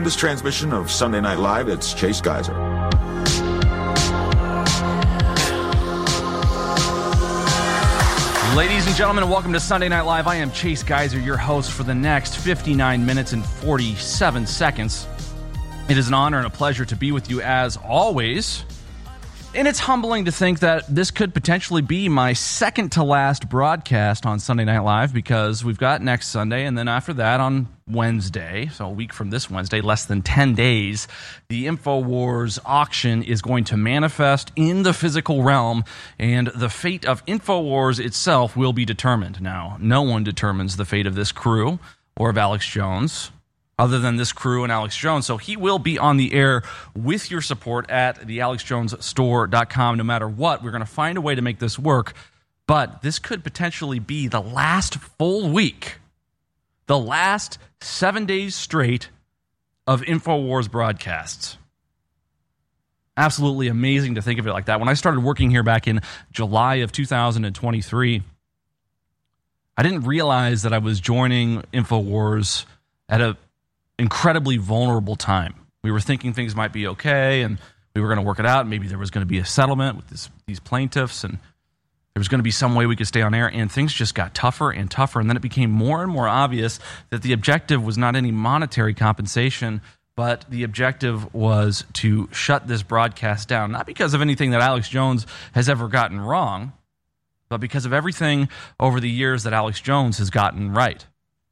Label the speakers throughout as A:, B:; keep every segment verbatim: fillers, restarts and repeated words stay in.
A: this transmission of Sunday Night Live, it's Chase Geiser.
B: Ladies and gentlemen, welcome to Sunday Night Live. I am Chase Geiser, your host for the next fifty-nine minutes and forty-seven seconds. It is an honor and a pleasure to be with you as always. And it's humbling to think that this could potentially be my second to last broadcast on Sunday Night Live, because we've got next Sunday, and then after that on Wednesday, so a week from this Wednesday, less than ten days, the InfoWars auction is going to manifest in the physical realm, and the fate of InfoWars itself will be determined. Now, no one determines the fate of this crew or of Alex Jones other than this crew and Alex Jones. So he will be on the air with your support at the alex jones store dot com. No matter what, we're going to find a way to make this work. But this could potentially be the last full week, the last seven days straight of InfoWars broadcasts. Absolutely amazing to think of it like that. When I started working here back in July of two thousand twenty-three, I didn't realize that I was joining InfoWars at a incredibly vulnerable time. We were thinking things might be okay, and we were going to work it out. Maybe there was going to be a settlement with this, these plaintiffs, and there was going to be some way we could stay on air, and things just got tougher and tougher, and then it became more and more obvious that the objective was not any monetary compensation, but the objective was to shut this broadcast down, not because of anything that Alex Jones has ever gotten wrong, but because of everything over the years that Alex Jones has gotten right.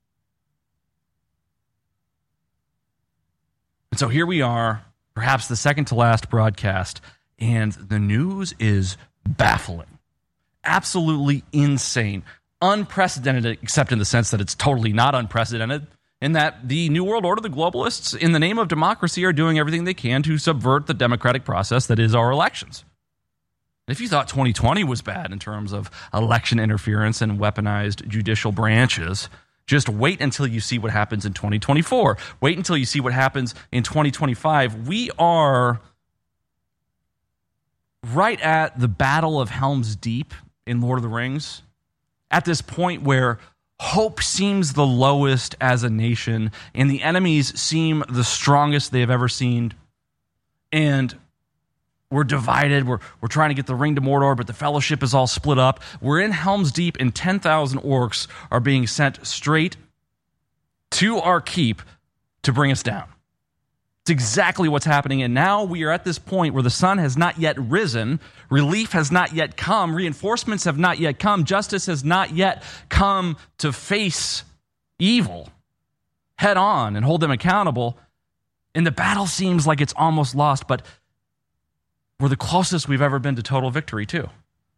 B: And so here we are, perhaps the second to last broadcast, and the news is baffling. Absolutely insane. Unprecedented, except in the sense that it's totally not unprecedented, in that the New World Order, the globalists, in the name of democracy, are doing everything they can to subvert the democratic process that is our elections. If you thought twenty twenty was bad in terms of election interference and weaponized judicial branches, just wait until you see what happens in twenty twenty-four. Wait until you see what happens in twenty twenty-five. We are right at the Battle of Helm's Deep in Lord of the Rings, at this point where hope seems the lowest as a nation, and the enemies seem the strongest they have ever seen, and we're divided. We're, we're trying to get the ring to Mordor, but the Fellowship is all split up. We're in Helm's Deep, and ten thousand orcs are being sent straight to our keep to bring us down. It's exactly what's happening, and now we are at this point where the sun has not yet risen, relief has not yet come, reinforcements have not yet come, justice has not yet come to face evil head on and hold them accountable, and the battle seems like it's almost lost, but we're the closest we've ever been to total victory, too.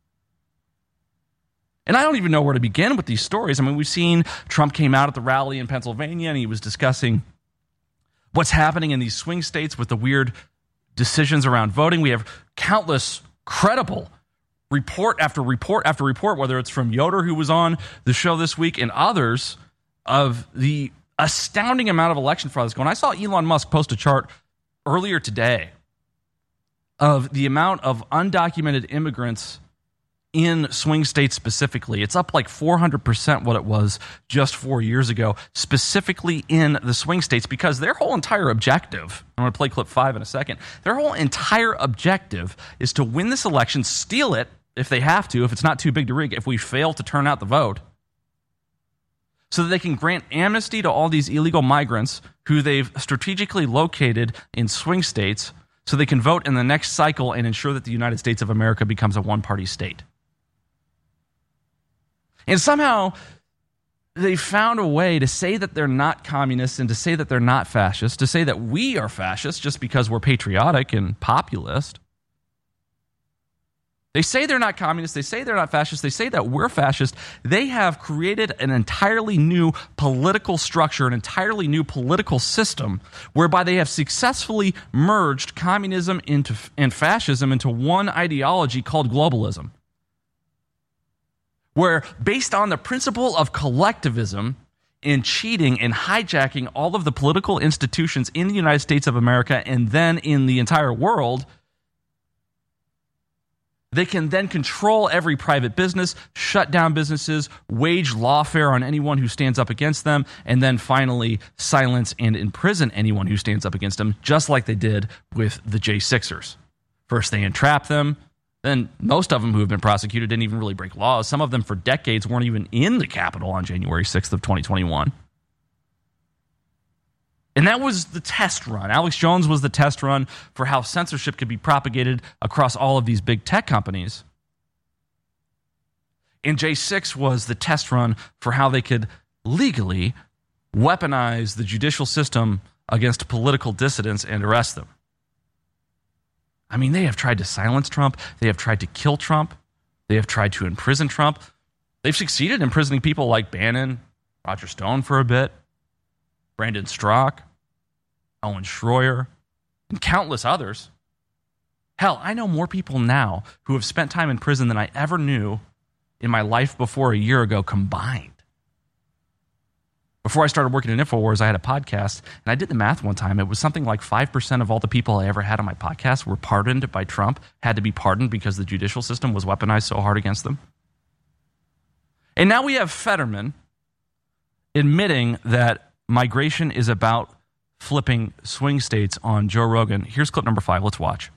B: And I don't even know where to begin with these stories. I mean, we've seen Trump came out at the rally in Pennsylvania, and he was discussing what's happening in these swing states with the weird decisions around voting. We have countless credible report after report after report, whether it's from Yoder, who was on the show this week, and others, of the astounding amount of election fraud that's going on. I saw Elon Musk post a chart earlier today of the amount of undocumented immigrants in swing states specifically. It's up like four hundred percent what it was just four years ago, specifically in the swing states, because their whole entire objective, I'm going to play clip five in a second, their whole entire objective is to win this election, steal it if they have to, if it's not too big to rig, if we fail to turn out the vote, so that they can grant amnesty to all these illegal migrants who they've strategically located in swing states, so they can vote in the next cycle and ensure that the United States of America becomes a one-party state. And somehow they found a way to say that they're not communists and to say that they're not fascists, to say that we are fascists just because we're patriotic and populist. They say they're not communists. They say they're not fascists. They say that we're fascist. They have created an entirely new political structure, an entirely new political system, whereby they have successfully merged communism into and fascism into one ideology called globalism, where, based on the principle of collectivism and cheating and hijacking all of the political institutions in the United States of America and then in the entire world, They can then control every private business, shut down businesses, wage lawfare on anyone who stands up against them, and then finally silence and imprison anyone who stands up against them, just like they did with the J sixers. First, they entrap them. Then most of them who have been prosecuted didn't even really break laws. Some of them for decades weren't even in the Capitol on January sixth of twenty twenty-one. And that was the test run. Alex Jones was the test run for how censorship could be propagated across all of these big tech companies. And J six was the test run for how they could legally weaponize the judicial system against political dissidents and arrest them. I mean, they have tried to silence Trump. They have tried to kill Trump. They have tried to imprison Trump. They've succeeded in imprisoning people like Bannon, Roger Stone for a bit, Brandon Straka, Owen Schroyer, and countless others. Hell, I know more people now who have spent time in prison than I ever knew in my life before a year ago combined. Before I started working at InfoWars, I had a podcast, and I did the math one time. It was something like five percent of all the people I ever had on my podcast were pardoned by Trump, had to be pardoned because the judicial system was weaponized so hard against them. And now we have Fetterman admitting that migration is about flipping swing states on Joe Rogan. Here's clip number five. Let's watch.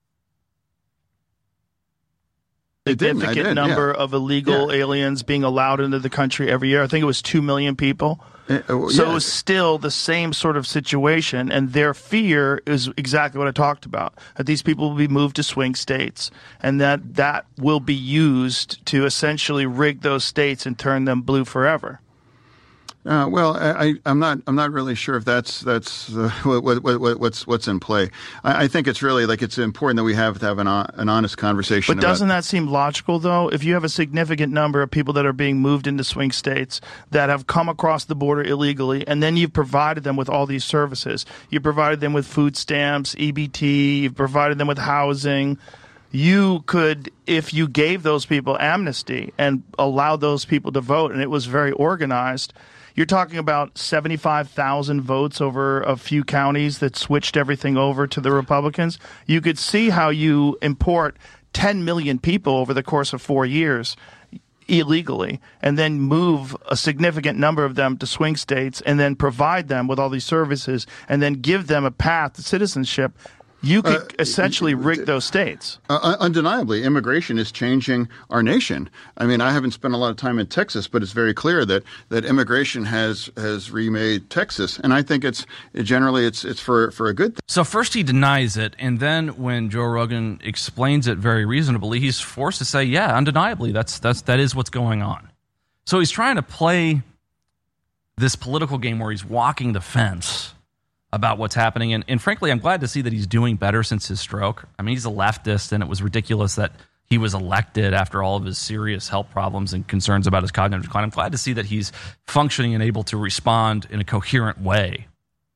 C: Significant number yeah. of illegal yeah. aliens being allowed into the country every year. I think it was two million people. Uh, uh, so yeah. it was still the same sort of situation, and their fear is exactly what I talked about, that these people will be moved to swing states, and that that will be used to essentially rig those states and turn them blue forever.
D: Uh, well, I, I'm not. I'm not really sure if that's that's uh, what, what, what, what's what's in play. I, I think it's really like it's important that we have to have an an honest conversation.
C: But doesn't
D: about,
C: that seem logical, though? If you have a significant number of people that are being moved into swing states that have come across the border illegally, and then you've provided them with all these services, you provided them with food stamps, E B T, you've provided them with housing. You could, if you gave those people amnesty and allowed those people to vote, and it was very organized. You're talking about seventy-five thousand votes over a few counties that switched everything over to the Republicans. You could see how you import ten million people over the course of four years illegally and then move a significant number of them to swing states and then provide them with all these services and then give them a path to citizenship. You could uh, essentially rig those states.
D: Uh, undeniably, immigration is changing our nation. I mean, I haven't spent a lot of time in Texas, but it's very clear that, that immigration has has remade Texas, and I think it's generally it's it's for for a good thing.
B: So first he denies it, and then when Joe Rogan explains it very reasonably, he's forced to say, "Yeah, undeniably, that's that's that is what's going on." So he's trying to play this political game where he's walking the fence about what's happening. And, and frankly, I'm glad to see that he's doing better since his stroke. I mean, he's a leftist, and it was ridiculous that he was elected after all of his serious health problems and concerns about his cognitive decline. I'm glad to see that he's functioning and able to respond in a coherent way.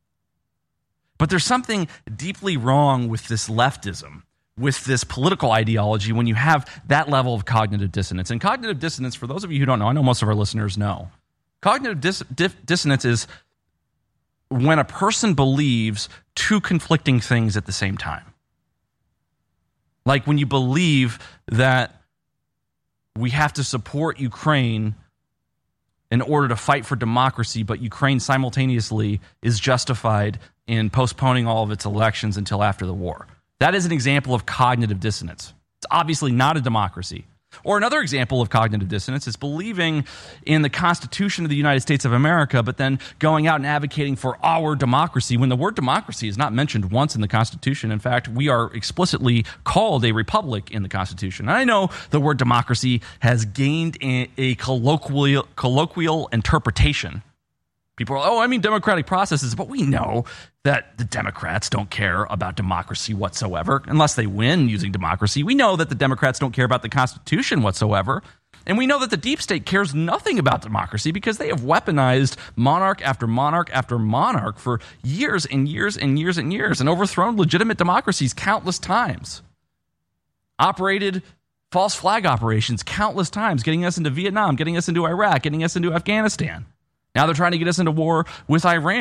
B: But there's something deeply wrong with this leftism, with this political ideology, when you have that level of cognitive dissonance. And cognitive dissonance, for those of you who don't know, I know most of our listeners know, cognitive dis- dif- dissonance is when a person believes two conflicting things at the same time. Like when you believe that we have to support Ukraine in order to fight for democracy, but Ukraine simultaneously is justified in postponing all of its elections until after the war. That is an example of cognitive dissonance. It's obviously not a democracy. Or another example of cognitive dissonance is believing in the Constitution of the United States of America, but then going out and advocating for our democracy when the word democracy is not mentioned once in the Constitution. In fact, we are explicitly called a republic in the Constitution. And I know the word democracy has gained a, a colloquial, colloquial interpretation. People are, oh, I mean democratic processes, but we know that the Democrats don't care about democracy whatsoever unless they win using democracy. We know that the Democrats don't care about the Constitution whatsoever. And we know that the deep state cares nothing about democracy because they have weaponized monarch after monarch after monarch for years and years and years and years and overthrown legitimate democracies countless times. Operated false flag operations countless times, getting us into Vietnam, getting us into Iraq, getting us into Afghanistan. Now they're trying to get us into war with Iran.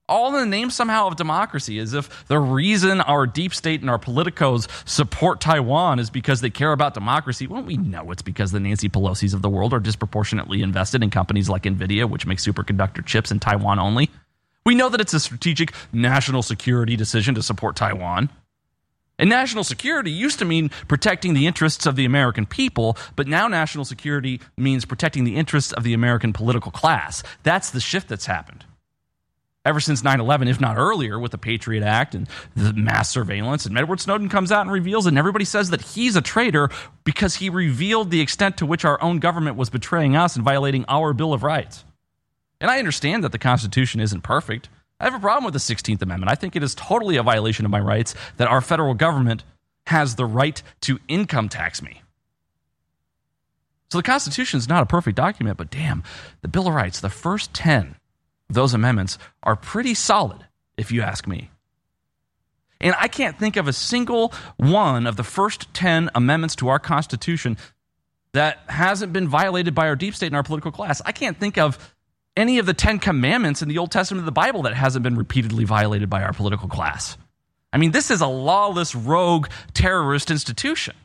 B: All in the name somehow of democracy, as if the reason our deep state and our politicos support Taiwan is because they care about democracy. Well, we know it's because the Nancy Pelosi's of the world are disproportionately invested in companies like NVIDIA, which make superconductor chips in Taiwan only. We know that it's a strategic national security decision to support Taiwan. And national security used to mean protecting the interests of the American people, but now national security means protecting the interests of the American political class. That's the shift that's happened. Ever since nine eleven, if not earlier, with the Patriot Act and the mass surveillance, and Edward Snowden comes out and reveals it, and everybody says that he's a traitor because he revealed the extent to which our own government was betraying us and violating our Bill of Rights. And I understand that the Constitution isn't perfect. I have a problem with the sixteenth Amendment. I think it is totally a violation of my rights that our federal government has the right to income tax me. So the Constitution is not a perfect document, but damn, the Bill of Rights, the first ten of those amendments are pretty solid, if you ask me. And I can't think of a single one of the first ten amendments to our Constitution that hasn't been violated by our deep state and our political class. I can't think of any of the Ten Commandments in the Old Testament of the Bible that hasn't been repeatedly violated by our political class. I mean, this is a lawless, rogue, terrorist institution.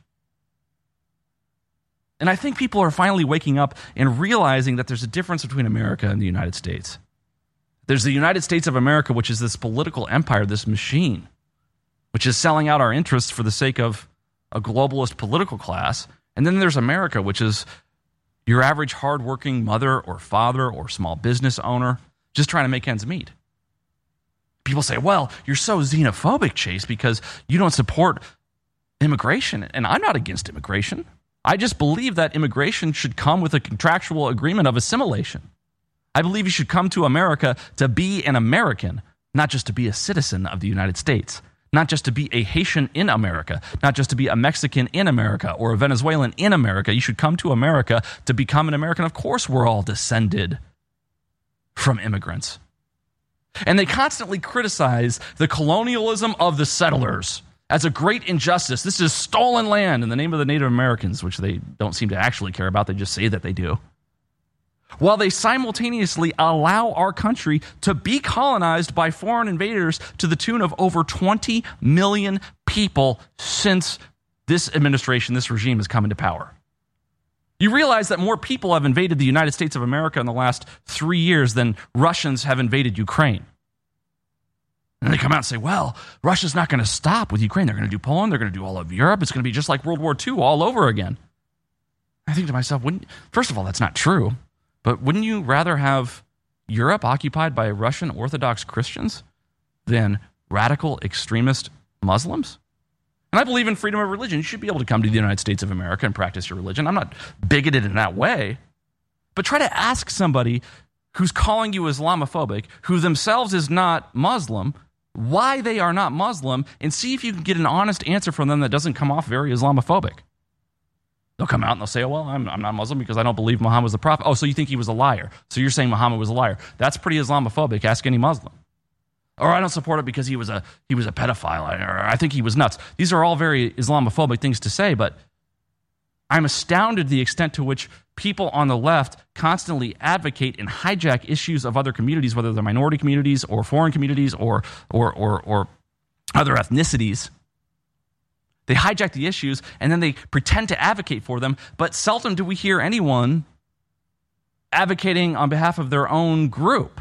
B: And I think people are finally waking up and realizing that there's a difference between America and the United States. There's the United States of America, which is this political empire, this machine, which is selling out our interests for the sake of a globalist political class. And then there's America, which is your average hardworking mother or father or small business owner just trying to make ends meet. People say, well, you're so xenophobic, Chase, because you don't support immigration. And I'm not against immigration. I just believe that immigration should come with a contractual agreement of assimilation. I believe you should come to America to be an American, not just to be a citizen of the United States, not just to be a Haitian in America, not just to be a Mexican in America or a Venezuelan in America. You should come to America to become an American. Of course, we're all descended from immigrants. And they constantly criticize the colonialism of the settlers as a great injustice. This is stolen land in the name of the Native Americans, which they don't seem to actually care about. They just say that they do. While they simultaneously allow our country to be colonized by foreign invaders to the tune of over twenty million people since this administration, this regime has come into power. You realize that more people have invaded the United States of America in the last three years than Russians have invaded Ukraine. And they come out and say, well, Russia's not going to stop with Ukraine. They're going to do Poland. They're going to do all of Europe. It's going to be just like World War Two all over again. I think to myself, wouldn't, first of all, that's not true. But wouldn't you rather have Europe occupied by Russian Orthodox Christians than radical extremist Muslims? And I believe in freedom of religion. You should be able to come to the United States of America and practice your religion. I'm not bigoted in that way. But try to ask somebody who's calling you Islamophobic, who themselves is not Muslim, why they are not Muslim, and see if you can get an honest answer from them that doesn't come off very Islamophobic. They'll come out and they'll say, oh, well, I'm, I'm not Muslim because I don't believe Muhammad was the prophet. Oh, so you think he was a liar. So you're saying Muhammad was a liar. That's pretty Islamophobic. Ask any Muslim. Or I don't support it because he was a he was a pedophile. Or I think he was nuts. These are all very Islamophobic things to say, but I'm astounded the extent to which people on the left constantly advocate and hijack issues of other communities, whether they're minority communities or foreign communities or or or, or other ethnicities. They hijack the issues, and then they pretend to advocate for them, but seldom do we hear anyone advocating on behalf of their own group.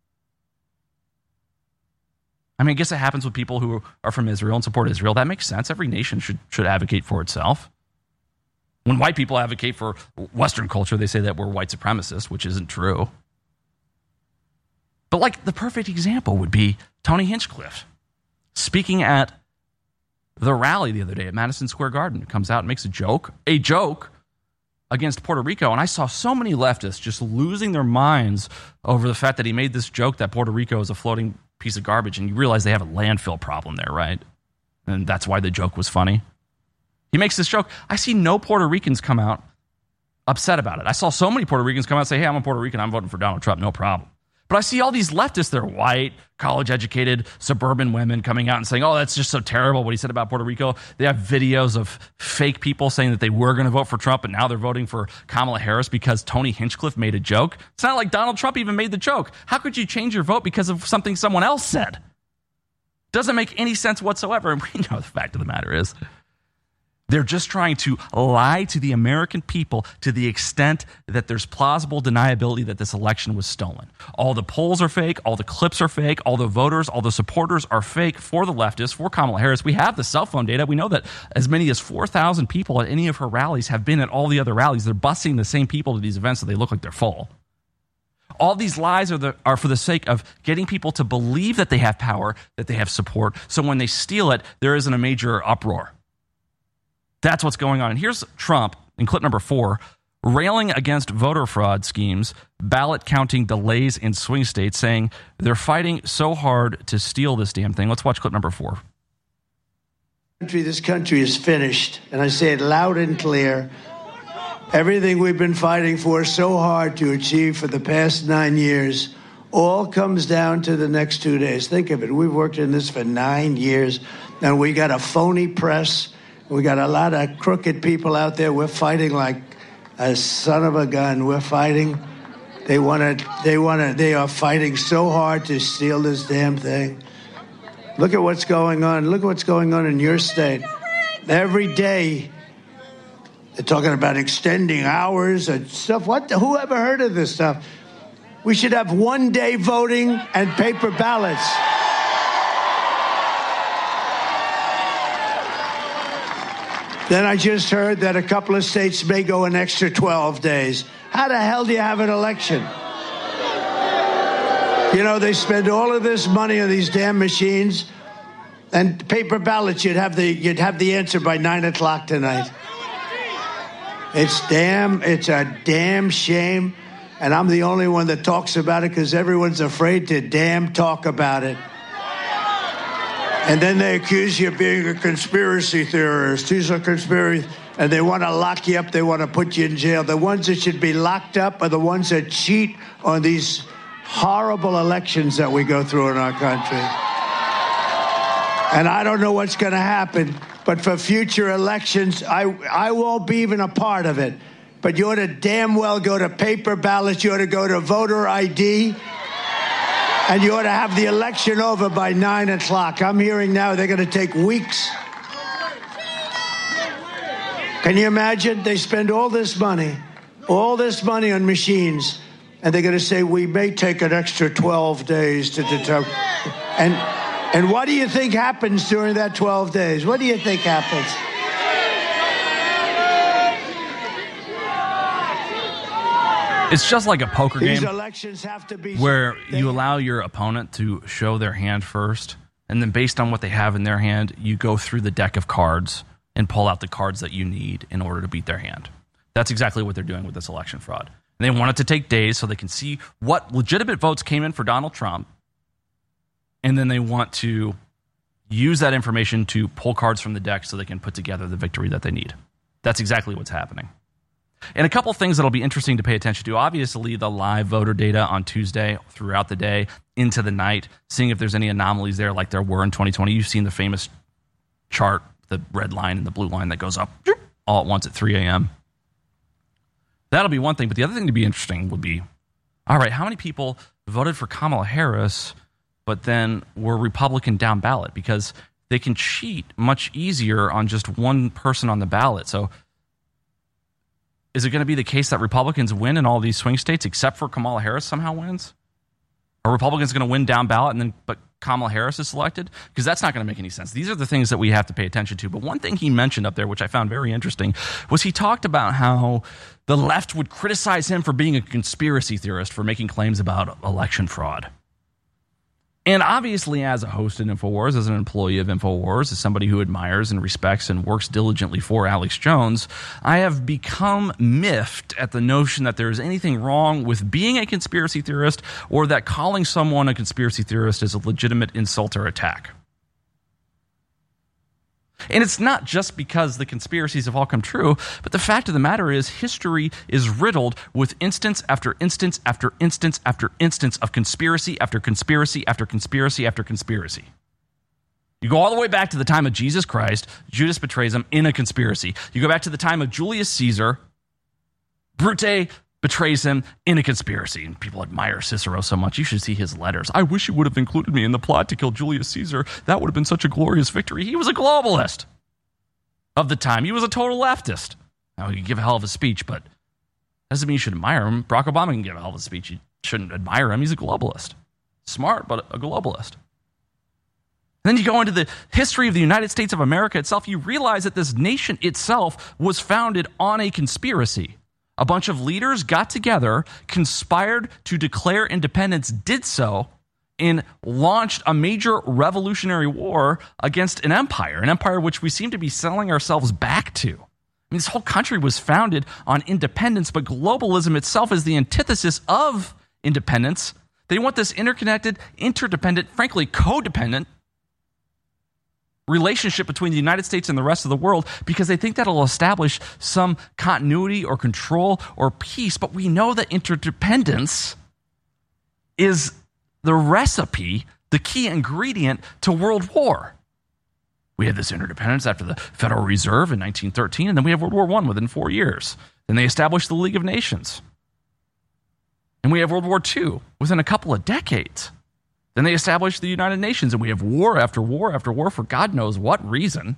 B: I mean, I guess it happens with people who are from Israel and support Israel. That makes sense. Every nation should, should advocate for itself. When white people advocate for Western culture, they say that we're white supremacists, which isn't true. But like the perfect example would be Tony Hinchcliffe speaking at the rally the other day at Madison Square Garden. Comes out and makes a joke, a joke against Puerto Rico. And I saw so many leftists just losing their minds over the fact that he made this joke that Puerto Rico is a floating piece of garbage. And you realize they have a landfill problem there, right? And that's why the joke was funny. He makes this joke. I see no Puerto Ricans come out upset about it. I saw so many Puerto Ricans come out and say, hey, I'm a Puerto Rican. I'm voting for Donald Trump. No problem. But I see all these leftists, they're white, college-educated, suburban women coming out and saying, oh, that's just so terrible what he said about Puerto Rico. They have videos of fake people saying that they were going to vote for Trump, but now they're voting for Kamala Harris because Tony Hinchcliffe made a joke. It's not like Donald Trump even made the joke. How could you change your vote because of something someone else said? Doesn't make any sense whatsoever. And we know the fact of the matter is, they're just trying to lie to the American people to the extent that there's plausible deniability that this election was stolen. All the polls are fake. All the clips are fake. All the voters, all the supporters are fake for the leftists, for Kamala Harris. We have the cell phone data. We know that as many as four thousand people at any of her rallies have been at all the other rallies. They're busing the same people to these events so they look like they're full. All these lies are, the, are for the sake of getting people to believe that they have power, that they have support. So when they steal it, there isn't a major uproar. That's what's going on. And here's Trump in clip number four, railing against voter fraud schemes, ballot counting delays in swing states, saying they're fighting so hard to steal this damn thing. Let's watch clip number four.
E: This country is finished, and I say it loud and clear. Everything we've been fighting for so hard to achieve for the past nine years all comes down to the next two days. Think of it. We've worked in this for nine years, and we got a phony press. We got a lot of crooked people out there. We're fighting like a son of a gun. We're fighting. They want to. They want to. They are fighting so hard to steal this damn thing. Look at what's going on. Look at what's going on in your state. Every day, they're talking about extending hours and stuff. What? The, who ever heard of this stuff? We should have one day voting and paper ballots. Then I just heard that a couple of states may go an extra twelve days. How the hell do you have an election? You know, they spend all of this money on these damn machines, and paper ballots, you'd have the you'd have the answer by nine o'clock tonight. It's damn, it's a damn shame, and I'm the only one that talks about it because everyone's afraid to damn talk about it. And then they accuse you of being a conspiracy theorist. He's a conspiracy. And they want to lock you up. They want to put you in jail. The ones that should be locked up are the ones that cheat on these horrible elections that we go through in our country. And I don't know what's going to happen. But for future elections, I, I won't be even a part of it. But you ought to damn well go to paper ballots. You ought to go to voter I D. And you ought to have the election over by nine o'clock. I'm hearing now they're going to take weeks. Can you imagine? They spend all this money, all this money on machines, and they're going to say, we may take an extra twelve days to determine. And, and what do you think happens during that twelve days? What do you think happens?
B: It's just like a poker
E: These
B: game
E: elections have to be
B: where
E: they,
B: you allow your opponent to show their hand first, and then based on what they have in their hand, you go through the deck of cards and pull out the cards that you need in order to beat their hand. That's exactly what they're doing with this election fraud. And they want it to take days so they can see what legitimate votes came in for Donald Trump, and then they want to use that information to pull cards from the deck so they can put together the victory that they need. That's exactly what's happening. And a couple things that'll be interesting to pay attention to. Obviously, the live voter data on Tuesday throughout the day into the night, seeing if there's any anomalies there like there were in twenty twenty. You've seen the famous chart, the red line and the blue line that goes up all at once at three a.m. That'll be one thing. But the other thing to be interesting would be, all right, how many people voted for Kamala Harris but then were Republican down ballot? Because they can cheat much easier on just one person on the ballot. So is it going to be the case that Republicans win in all these swing states except for Kamala Harris somehow wins? Are Republicans going to win down ballot and then but Kamala Harris is selected? Because that's not going to make any sense. These are the things that we have to pay attention to. But one thing he mentioned up there, which I found very interesting, was he talked about how the left would criticize him for being a conspiracy theorist for making claims about election fraud. And obviously, as a host at InfoWars, as an employee of InfoWars, as somebody who admires and respects and works diligently for Alex Jones, I have become miffed at the notion that there is anything wrong with being a conspiracy theorist or that calling someone a conspiracy theorist is a legitimate insult or attack. And it's not just because the conspiracies have all come true, but the fact of the matter is history is riddled with instance after instance after instance after instance of conspiracy after conspiracy after conspiracy after conspiracy. You go all the way back to the time of Jesus Christ, Judas betrays him in a conspiracy. You go back to the time of Julius Caesar, Brute betrays him in a conspiracy. And people admire Cicero so much. You should see his letters. I wish you would have included me in the plot to kill Julius Caesar. That would have been such a glorious victory. He was a globalist of the time. He was a total leftist. Now, he could give a hell of a speech, but doesn't mean you should admire him. Barack Obama can give a hell of a speech. You shouldn't admire him. He's a globalist. Smart, but a globalist. And then you go into the history of the United States of America itself. You realize that this nation itself was founded on a conspiracy. A bunch of leaders got together, conspired to declare independence, did so, and launched a major revolutionary war against an empire, an empire which we seem to be selling ourselves back to. I mean, this whole country was founded on independence, but globalism itself is the antithesis of independence. They want this interconnected, interdependent, frankly, codependent relationship between the United States and the rest of the world because they think that'll establish some continuity or control or peace. But we know that interdependence is the recipe, the key ingredient to world war. We had this interdependence after the Federal Reserve in nineteen thirteen, and then we have World War One within four years. Then they established the League of Nations. And we have World War Two within a couple of decades. Then they established the United Nations, and we have war after war after war for God knows what reason.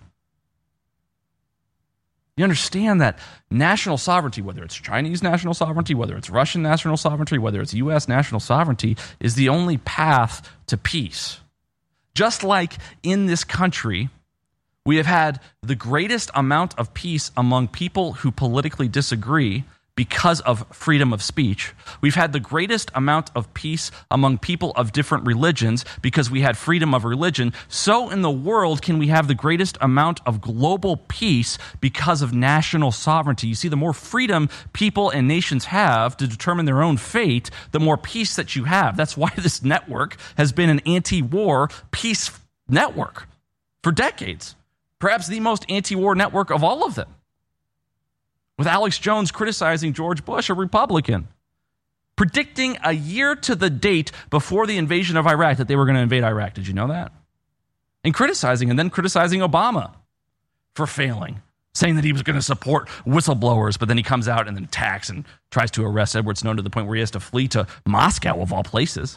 B: You understand that national sovereignty, whether it's Chinese national sovereignty, whether it's Russian national sovereignty, whether it's U S national sovereignty, is the only path to peace. Just like in this country, we have had the greatest amount of peace among people who politically disagree because of freedom of speech. We've had the greatest amount of peace among people of different religions because we had freedom of religion. So in the world can we have the greatest amount of global peace because of national sovereignty. You see, the more freedom people and nations have to determine their own fate, the more peace that you have. That's why this network has been an anti-war peace network for decades. Perhaps the most anti-war network of all of them. With Alex Jones criticizing George Bush, a Republican, predicting a year to the date before the invasion of Iraq that they were going to invade Iraq. Did you know that? And criticizing, and then criticizing Obama for failing, saying that he was going to support whistleblowers, but then he comes out and then attacks and tries to arrest Edward Snowden to the point where he has to flee to Moscow, of all places.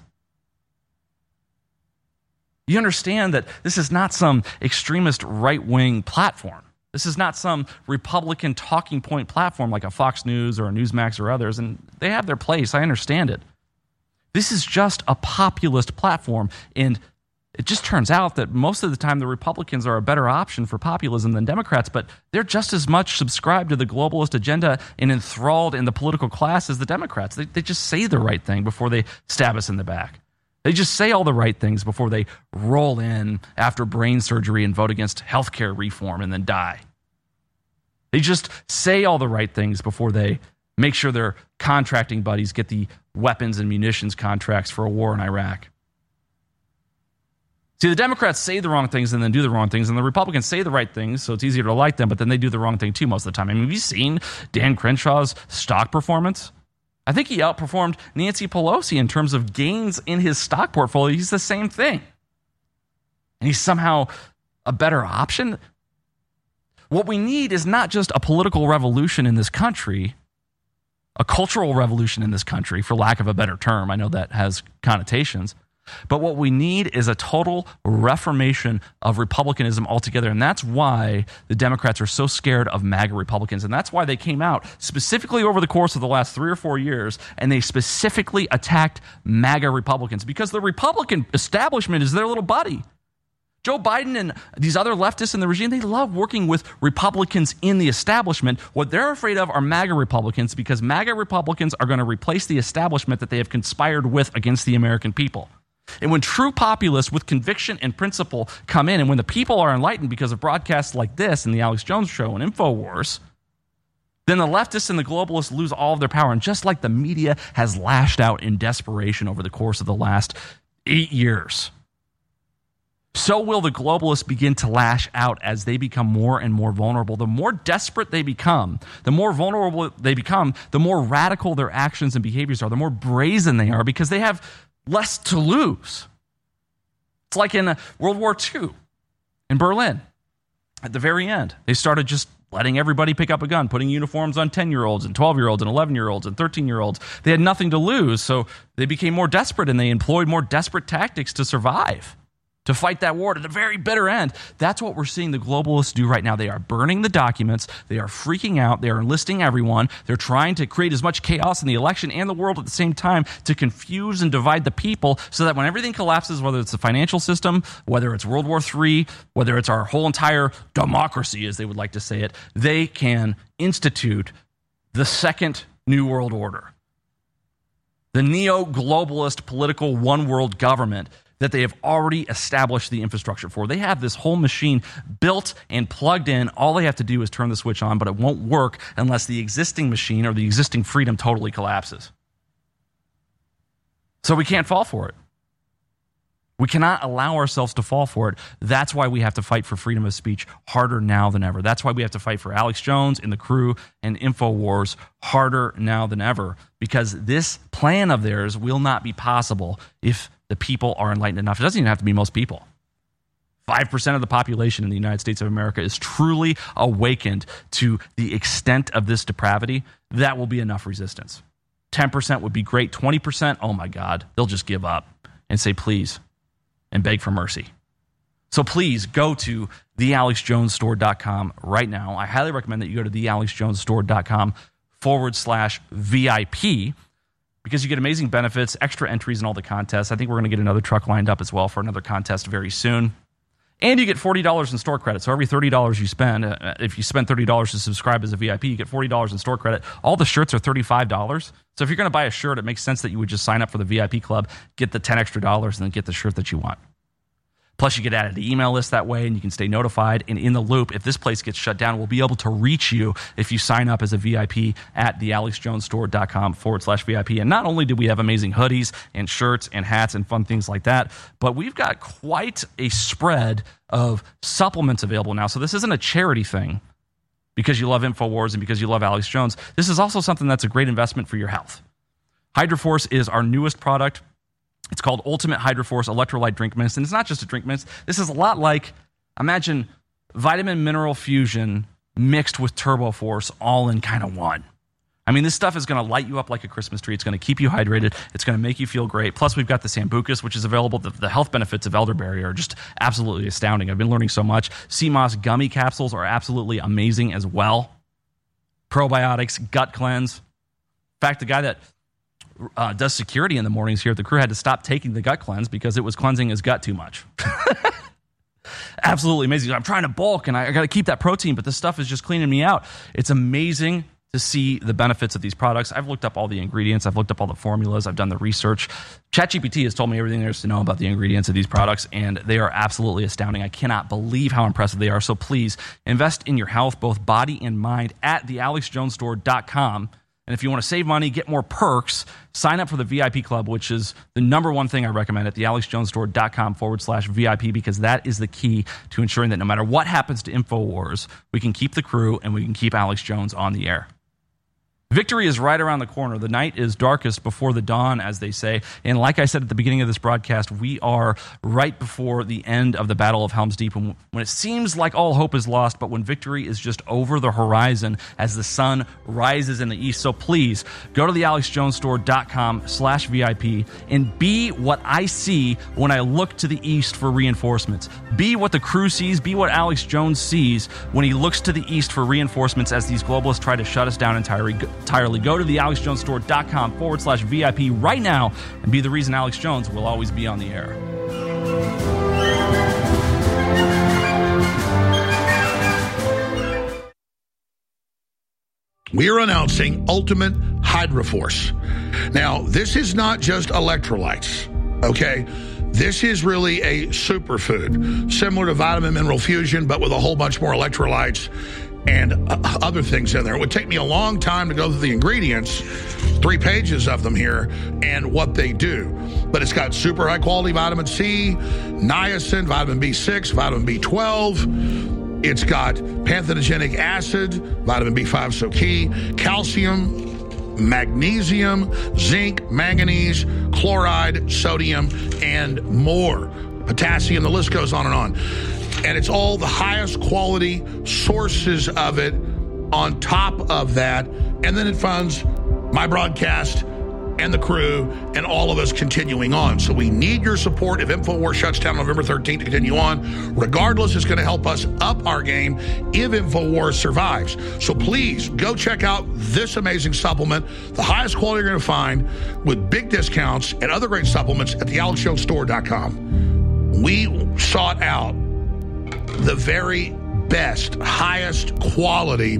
B: You understand that this is not some extremist right-wing platform. This is not some Republican talking point platform like a Fox News or a Newsmax or others, and they have their place. I understand it. This is just a populist platform, and it just turns out that most of the time the Republicans are a better option for populism than Democrats, but they're just as much subscribed to the globalist agenda and enthralled in the political class as the Democrats. They, they just say the right thing before they stab us in the back. They just say all the right things before they roll in after brain surgery and vote against health care reform and then die. They just say all the right things before they make sure their contracting buddies get the weapons and munitions contracts for a war in Iraq. See, the Democrats say the wrong things and then do the wrong things, and the Republicans say the right things, so it's easier to like them, but then they do the wrong thing too most of the time. I mean, have you seen Dan Crenshaw's stock performance? I think he outperformed Nancy Pelosi in terms of gains in his stock portfolio. He's the same thing. And he's somehow a better option. What we need is not just a political revolution in this country, a cultural revolution in this country, for lack of a better term. I know that has connotations. But what we need is a total reformation of republicanism altogether. And that's why the Democrats are so scared of MAGA Republicans. And that's why they came out specifically over the course of the last three or four years, and they specifically attacked MAGA Republicans because the Republican establishment is their little buddy. Joe Biden and these other leftists in the regime, they love working with Republicans in the establishment. What they're afraid of are MAGA Republicans because MAGA Republicans are going to replace the establishment that they have conspired with against the American people. And when true populists with conviction and principle come in, and when the people are enlightened because of broadcasts like this and the Alex Jones Show and InfoWars, then the leftists and the globalists lose all of their power. And just like the media has lashed out in desperation over the course of the last eight years, so will the globalists begin to lash out as they become more and more vulnerable. The more desperate they become, the more vulnerable they become, the more radical their actions and behaviors are, the more brazen they are because they have less to lose. It's like in World War Two in Berlin. At the very end, they started just letting everybody pick up a gun, putting uniforms on ten-year-olds and twelve-year-olds and eleven-year-olds and thirteen-year-olds. They had nothing to lose, so they became more desperate, and they employed more desperate tactics to survive, to fight that war to the very bitter end. That's what we're seeing the globalists do right now. They are burning the documents. They are freaking out. They are enlisting everyone. They're trying to create as much chaos in the election and the world at the same time to confuse and divide the people so that when everything collapses, whether it's the financial system, whether it's World War Three, whether it's our whole entire democracy, as they would like to say it, they can institute the second New World Order, the neo-globalist political one-world government that they have already established the infrastructure for. They have this whole machine built and plugged in. All they have to do is turn the switch on, but it won't work unless the existing machine or the existing freedom totally collapses. So we can't fall for it. We cannot allow ourselves to fall for it. That's why we have to fight for freedom of speech harder now than ever. That's why we have to fight for Alex Jones and the crew and InfoWars harder now than ever, because this plan of theirs will not be possible if the people are enlightened enough. It doesn't even have to be most people. five percent of the population in the United States of America is truly awakened to the extent of this depravity. That will be enough resistance. ten percent would be great. twenty percent, oh my God, they'll just give up and say please and beg for mercy. So please go to the alex jones store dot com right now. I highly recommend that you go to the alex jones store dot com forward slash V I P because you get amazing benefits, extra entries in all the contests. I think we're going to get another truck lined up as well for another contest very soon. And you get forty dollars in store credit. So every thirty dollars you spend, uh, if you spend thirty dollars to subscribe as a V I P, you get forty dollars in store credit. All the shirts are thirty-five dollars. So if you're going to buy a shirt, it makes sense that you would just sign up for the V I P club, get the ten extra dollars, and then get the shirt that you want. Plus, you get added to the email list that way, and you can stay notified and in the loop. If this place gets shut down, we'll be able to reach you if you sign up as a V I P at the alex jones store dot com forward slash V I P. And not only do we have amazing hoodies and shirts and hats and fun things like that, but we've got quite a spread of supplements available now. So this isn't a charity thing because you love InfoWars and because you love Alex Jones. This is also something that's a great investment for your health. HydroForce is our newest product. It's called Ultimate HydroForce Electrolyte Drink Mist, and it's not just a drink mist. This is a lot like, imagine vitamin mineral fusion mixed with Turbo Force all in kind of one. I mean, this stuff is going to light you up like a Christmas tree. It's going to keep you hydrated. It's going to make you feel great. Plus, we've got the Sambucus, which is available. The, the health benefits of elderberry are just absolutely astounding. I've been learning so much. Sea Moss gummy capsules are absolutely amazing as well. Probiotics, gut cleanse. In fact, the guy that Uh, does security in the mornings here at the crew had to stop taking the gut cleanse because it was cleansing his gut too much. Absolutely amazing. I'm trying to bulk and I, I got to keep that protein, but this stuff is just cleaning me out. It's amazing to see the benefits of these products. I've looked up all the ingredients. I've looked up all the formulas. I've done the research. ChatGPT has told me everything there is to know about the ingredients of these products, and they are absolutely astounding. I cannot believe how impressive they are. So please invest in your health, both body and mind, at the alex jones store dot com. And if you want to save money, get more perks, sign up for the V I P club, which is the number one thing I recommend at the alex jones store dot com forward slash V I P, because that is the key to ensuring that no matter what happens to InfoWars, we can keep the crew and we can keep Alex Jones on the air. Victory is right around the corner. The night is darkest before the dawn, as they say. And like I said at the beginning of this broadcast, we are right before the end of the Battle of Helm's Deep, when, when it seems like all hope is lost, but when victory is just over the horizon as the sun rises in the east. So please go to the alex jones store dot com slash V I P and be what I see when I look to the east for reinforcements. Be what the crew sees. Be what Alex Jones sees when he looks to the east for reinforcements as these globalists try to shut us down entirely. entirely. Go to the alex jones store dot com forward slash V I P right now and be the reason Alex Jones will always be on the air.
F: We are announcing Ultimate HydroForce. Now, this is not just electrolytes, okay? This is really a superfood, similar to vitamin mineral fusion, but with a whole bunch more electrolytes and uh, other things in there. It would take me a long time to go through the ingredients, three pages of them here and what they do. But it's got super high quality vitamin C, niacin, vitamin B six, vitamin B twelve. It's got panthenogenic acid, vitamin B five so key, calcium, magnesium, zinc, manganese, chloride, sodium, and more. Potassium, the list goes on and on. And it's all the highest quality sources of it on top of that. And then it funds my broadcast and the crew and all of us continuing on. So we need your support. If InfoWars shuts down November thirteenth to continue on, regardless, it's going to help us up our game if InfoWars survives. So please go check out this amazing supplement, the highest quality you're going to find with big discounts and other great supplements at the alex jones store dot com. We sought out the very best, highest quality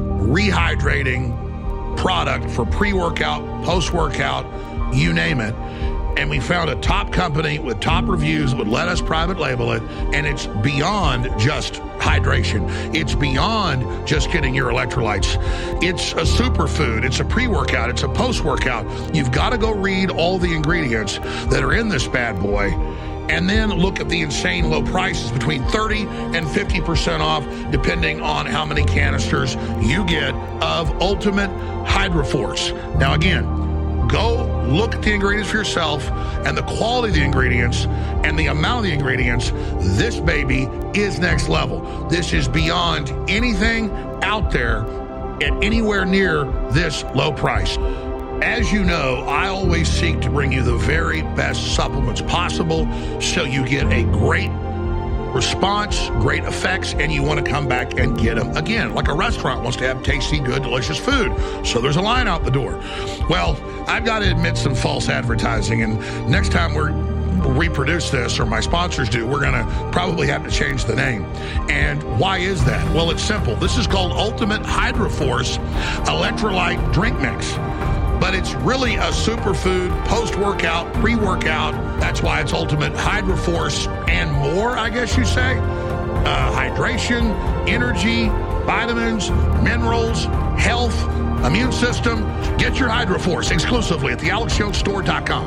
F: rehydrating product for pre-workout, post-workout, you name it. And we found a top company with top reviews that would let us private label it. And it's beyond just hydration. It's beyond just getting your electrolytes. It's a superfood. It's a pre-workout. It's a post-workout. You've got to go read all the ingredients that are in this bad boy. And then look at the insane low prices, between thirty and fifty percent off, depending on how many canisters you get of Ultimate Hydroforce. Now, again, go look at the ingredients for yourself and the quality of the ingredients and the amount of the ingredients. This baby is next level. This is beyond anything out there at anywhere near this low price. As you know, I always seek to bring you the very best supplements possible so you get a great response, great effects, and you want to come back and get them again. Like a restaurant wants to have tasty, good, delicious food. So there's a line out the door. Well, I've got to admit some false advertising, and next time we're reproduce this, or my sponsors do, we're going to probably have to change the name. And why is that? Well, it's simple. This is called Ultimate Hydroforce Electrolyte Drink Mix. But it's really a superfood, post-workout, pre-workout. That's why it's Ultimate Hydroforce and more, I guess you say. Uh, hydration, energy, vitamins, minerals, health, immune system. Get your Hydroforce exclusively at the alex jones store dot com.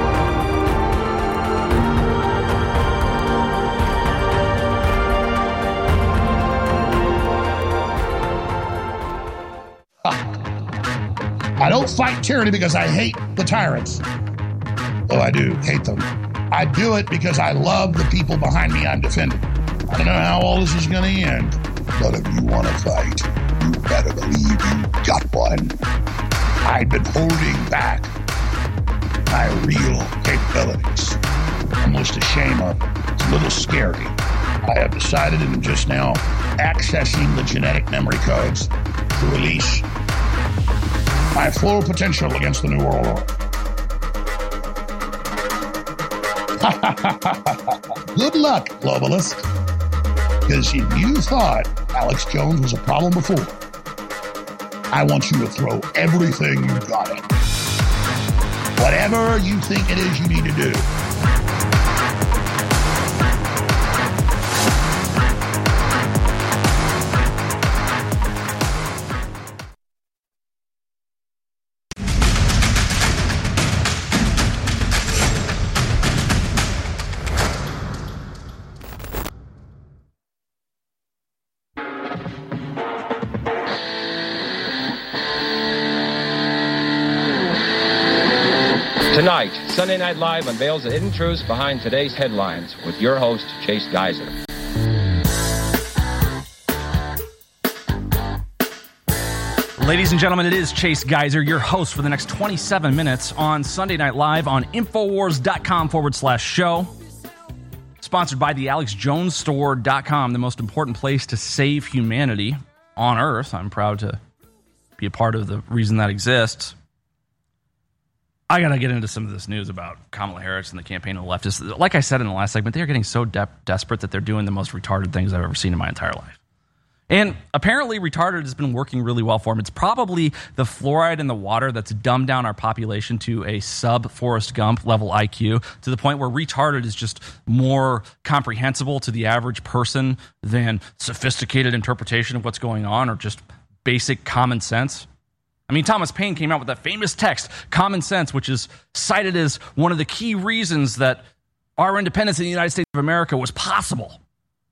F: I don't fight tyranny because I hate the tyrants. Oh, I do hate them. I do it because I love the people behind me I'm defending. I don't know how all this is going to end, but if you want to fight, you better believe you got one. I've been holding back my real capabilities. Almost ashamed of it. It's a little scary. I have decided and am just now accessing the genetic memory codes to release my full potential against the New World Order. Good luck, globalist. Because if you thought Alex Jones was a problem before, I want you to throw everything you got at it. Whatever you think it is you need to do.
G: Tonight, Sunday Night Live unveils the hidden truths behind today's headlines with your host, Chase Geiser.
B: Ladies and gentlemen, it is Chase Geiser, your host for the next twenty-seven minutes on Sunday Night Live on Infowars.com forward slash show. Sponsored by the alex jones store dot com, the most important place to save humanity on Earth. I'm proud to be a part of the reason that exists. I got to get into some of this news about Kamala Harris and the campaign of the leftists. Like I said in the last segment, they're getting so de- desperate that they're doing the most retarded things I've ever seen in my entire life. And apparently retarded has been working really well for them. It's probably the fluoride in the water that's dumbed down our population to a sub-Forrest Gump level I Q, to the point where retarded is just more comprehensible to the average person than sophisticated interpretation of what's going on or just basic common sense. I mean, Thomas Paine came out with that famous text, Common Sense, which is cited as one of the key reasons that our independence in the United States of America was possible.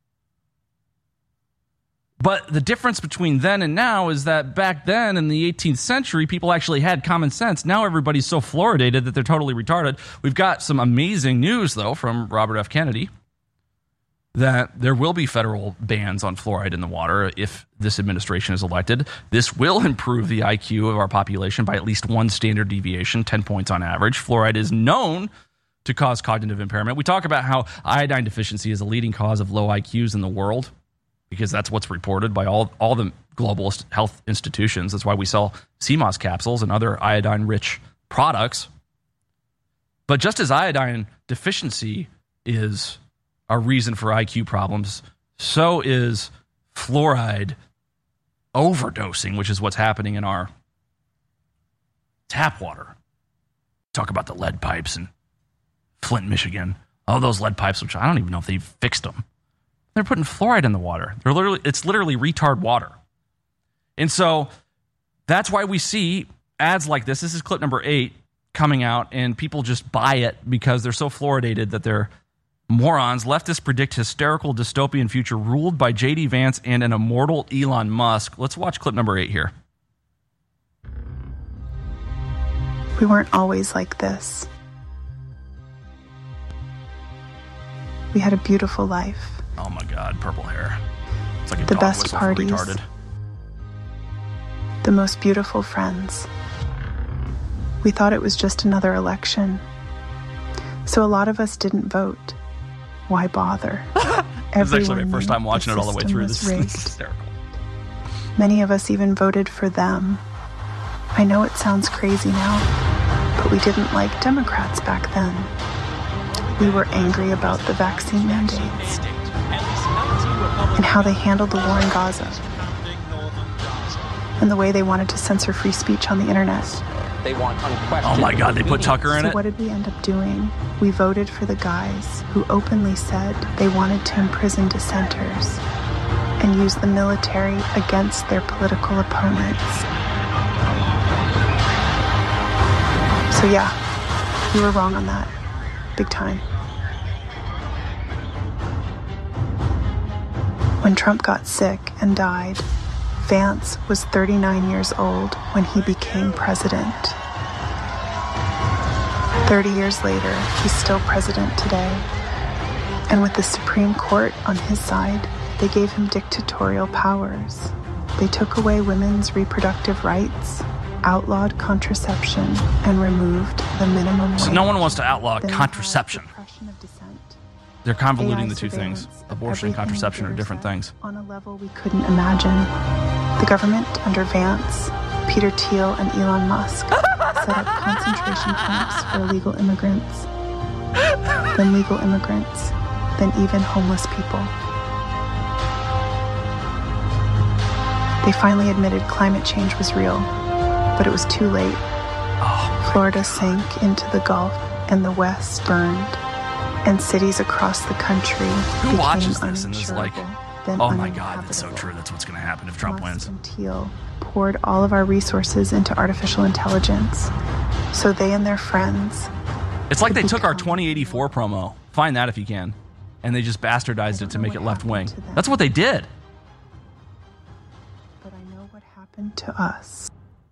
B: But the difference between then and now is that back then in the eighteenth century, people actually had common sense. Now everybody's so fluoridated that they're totally retarded. We've got some amazing news, though, from Robert F. Kennedy that there will be federal bans on fluoride in the water if this administration is elected. This will improve the I Q of our population by at least one standard deviation, ten points on average. Fluoride is known to cause cognitive impairment. We talk about how iodine deficiency is a leading cause of low I Qs in the world, because that's what's reported by all, all the global health institutions. That's why we sell C M O S capsules and other iodine-rich products. But just as iodine deficiency is a reason for I Q problems, so is fluoride overdosing, which is what's happening in our tap water. Talk about the lead pipes in Flint, Michigan. Oh, those lead pipes, which I don't even know if they've fixed them. They're putting fluoride in the water. They're literally, it's literally retard water. And so that's why we see ads like this. This is clip number eight coming out, and people just buy it because they're so fluoridated that they're morons. Leftists predict hysterical dystopian future ruled by J D Vance and an immortal Elon Musk. Let's watch clip number eight here.
H: We weren't always like this. We had a beautiful life.
B: Oh my God, purple hair. It's like a
H: The
B: dog
H: best
B: whistle for
H: parties.
B: retarded.
H: The most beautiful friends. We thought it was just another election. So a lot of us didn't vote. Why bother?
B: This is actually my first time watching it all the way through. This is
H: rigged.
B: hysterical.
H: Many of us even voted for them. I know it sounds crazy now, but we didn't like Democrats back then. We were angry about the vaccine mandates and how they handled the war in Gaza and the way they wanted to censor free speech on the internet.
I: They want unquestioned.
B: Oh my God, they put Tucker in
H: So
B: it?
H: what did we end up doing? We voted for the guys who openly said they wanted to imprison dissenters and use the military against their political opponents. So yeah, we were wrong on that. Big time. When Trump got sick and died, Vance was thirty-nine years old when he became president. thirty years later, he's still president today. And with the Supreme Court on his side, they gave him dictatorial powers. They took away women's reproductive rights, outlawed contraception, and removed the minimum wage.
B: So no one wants to outlaw
H: Then
B: contraception.
H: we had suppression of dissent.
B: They're convoluting
H: A I
B: the two things.
H: surveillance of
B: Abortion and
H: everything
B: contraception are
H: leaders
B: different
H: said
B: things.
H: On a level we couldn't imagine. The government under Vance, Peter Thiel, and Elon Musk set up concentration camps for illegal immigrants, then legal immigrants, then even homeless people. They finally admitted climate change was real, but it was too late.
B: Oh,
H: Florida sank into the Gulf, and the West burned, and cities across the country
B: who
H: became
B: watches this and is like,
H: uninsurable, then
B: oh my God, that's so
H: uninhabitable.
B: true. That's what's going to happen if Trump
H: Musk
B: wins.
H: and Thiel poured all of our resources into artificial intelligence, so they and their friends.
B: It's like they
H: could
B: took our
H: become-
B: twenty eighty-four promo, find that if you can, and they just bastardized it to
H: know
B: make
H: what
B: it left wing.
H: happened to them.
B: That's what they did.
H: But I know what happened to us.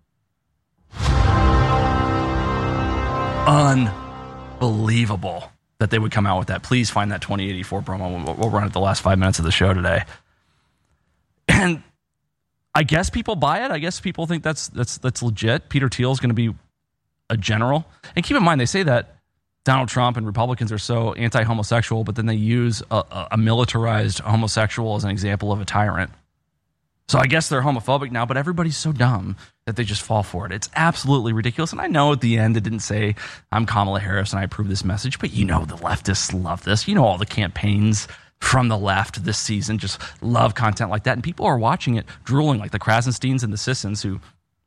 B: Unbelievable that they would come out with that. Please find that twenty eighty-four promo. We'll, we'll run it the last five minutes of the show today. And I guess people buy it. I guess people think that's that's that's legit. Peter Thiel is going to be a general. And keep in mind, they say that Donald Trump and Republicans are so anti-homosexual, but then they use a, a, a militarized homosexual as an example of a tyrant. So I guess they're homophobic now, but everybody's so dumb that they just fall for it. It's absolutely ridiculous. And I know at the end it didn't say, I'm Kamala Harris and I approve this message, but you know the leftists love this. You know all the campaigns from the left this season just love content like that. And people are watching it drooling, like the Krasensteins and the Sissons, who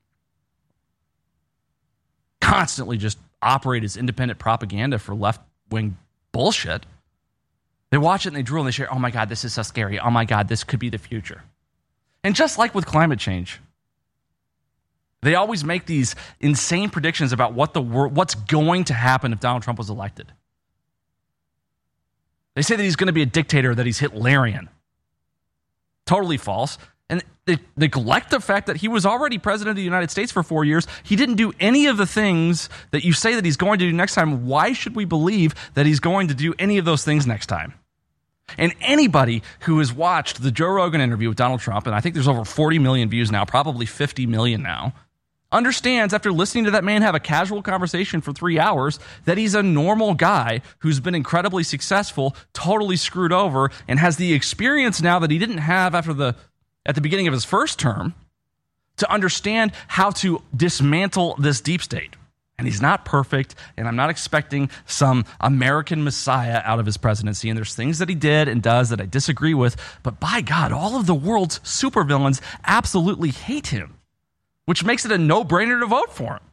B: constantly just operate as independent propaganda for left-wing bullshit. They watch it and they drool and they share, oh my God, this is so scary. Oh my God, this could be the future. And just like with climate change, They always make these insane predictions about what the wor- what's going to happen if Donald Trump was elected. They say that he's going to be a dictator, that he's Hitlerian. Totally false. And they neglect the fact that he was already president of the United States for four years. He didn't do any of the things that you say that he's going to do next time. Why should we believe that he's going to do any of those things next time? And anybody who has watched the Joe Rogan interview with Donald Trump, and I think there's over forty million views now, probably fifty million now, understands after listening to that man have a casual conversation for three hours that he's a normal guy who's been incredibly successful, totally screwed over, and has the experience now that he didn't have after the at the beginning of his first term to understand how to dismantle this deep state. And he's not perfect, and I'm not expecting some American messiah out of his presidency. And there's things that he did and does that I disagree with, but by God, all of the world's supervillains absolutely hate him, which makes it a no-brainer to vote for him.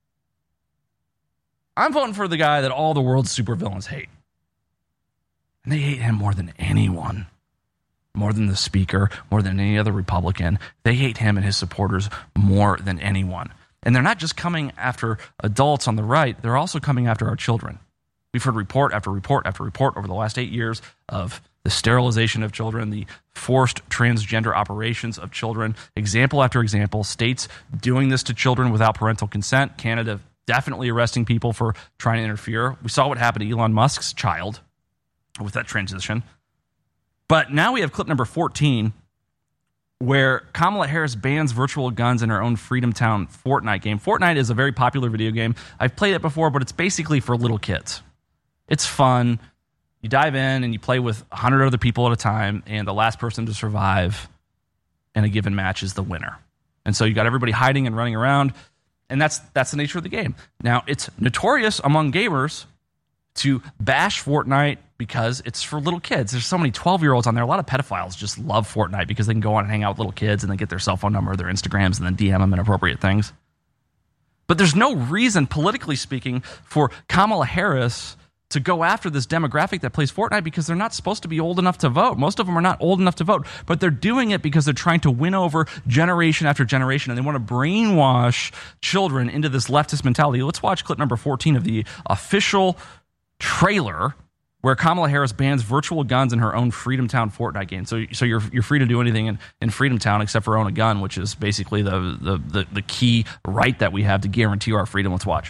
B: I'm voting for the guy that all the world's supervillains hate. And they hate him more than anyone. More than the speaker, more than any other Republican. They hate him and his supporters more than anyone. And they're not just coming after adults on the right, they're also coming after our children. We've heard report after report after report over the last eight years of the sterilization of children, the forced transgender operations of children, example after example, states doing this to children without parental consent, Canada definitely arresting people for trying to interfere. We saw what happened to Elon Musk's child with that transition. But now we have clip number fourteen, where Kamala Harris bans virtual guns in her own Freedom Town Fortnite game. Fortnite is a very popular video game. I've played it before, but it's basically for little kids. It's fun. You dive in and you play with one hundred other people at a time, and the last person to survive in a given match is the winner. And so you got everybody hiding and running around, and that's that's the nature of the game. Now, it's notorious among gamers to bash Fortnite because it's for little kids. There's so many twelve-year-olds on there. A lot of pedophiles just love Fortnite because they can go on and hang out with little kids and then get their cell phone number, their Instagrams, and then D M them inappropriate things. But there's no reason, politically speaking, for Kamala Harris to go after this demographic that plays Fortnite because they're not supposed to be old enough to vote. Most of them are not old enough to vote, but they're doing it because they're trying to win over generation after generation, and they want to brainwash children into this leftist mentality. Let's watch clip number fourteen of the official trailer where Kamala Harris bans virtual guns in her own Freedom Town Fortnite game. So, so you're you're free to do anything in, in Freedom Town except for own a gun, which is basically the, the the the key right that we have to guarantee our freedom. Let's watch.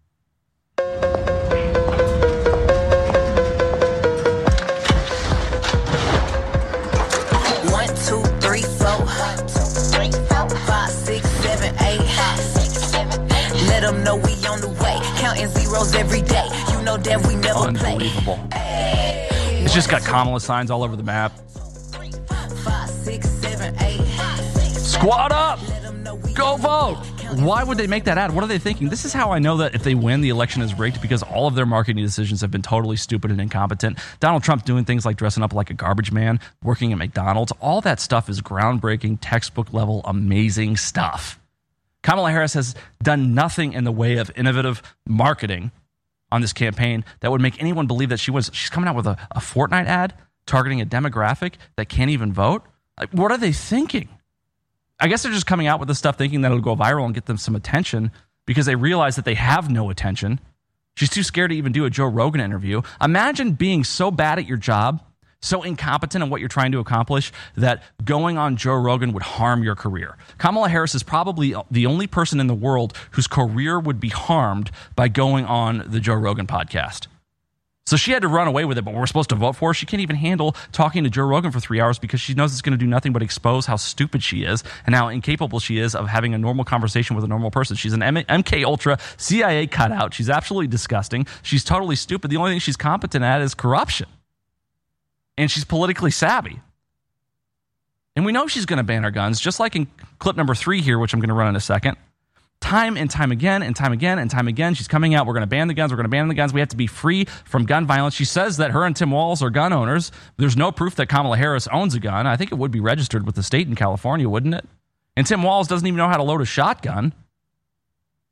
J: One, two, three, four, five, six, seven, eight. Let them know we on the way, counting zeros every day. You know that we never
B: Unbelievable. Play. It's just got Kamala signs all over the map.
J: Five, six, seven, eight.
B: Squad up! Go vote! Why would they make that ad? What are they thinking? This is how I know that if they win, the election is rigged, because all of their marketing decisions have been totally stupid and incompetent. Donald Trump doing things like dressing up like a garbage man, working at McDonald's, all that stuff is groundbreaking, textbook level, amazing stuff. Kamala Harris has done nothing in the way of innovative marketing on this campaign that would make anyone believe that she was. She's coming out with a, a Fortnite ad targeting a demographic that can't even vote. Like, what are they thinking? I guess they're just coming out with this stuff thinking that it'll go viral and get them some attention because they realize that they have no attention. She's too scared to even do a Joe Rogan interview. Imagine being so bad at your job, so incompetent in what you're trying to accomplish, that going on Joe Rogan would harm your career. Kamala Harris is probably the only person in the world whose career would be harmed by going on the Joe Rogan podcast. So she had to run away with it, but we're supposed to vote for her. She can't even handle talking to Joe Rogan for three hours because she knows it's going to do nothing but expose how stupid she is and how incapable she is of having a normal conversation with a normal person. She's an M K Ultra C I A cutout. She's absolutely disgusting. She's totally stupid. The only thing she's competent at is corruption. And she's politically savvy. And we know she's going to ban our guns, just like in clip number three here, which I'm going to run in a second. Time and time again and time again and time again, she's coming out, we're going to ban the guns, we're going to ban the guns, we have to be free from gun violence. She says that her and Tim Walz are gun owners. There's no proof that Kamala Harris owns a gun. I think it would be registered with the state in California, wouldn't it? And Tim Walz doesn't even know how to load a shotgun.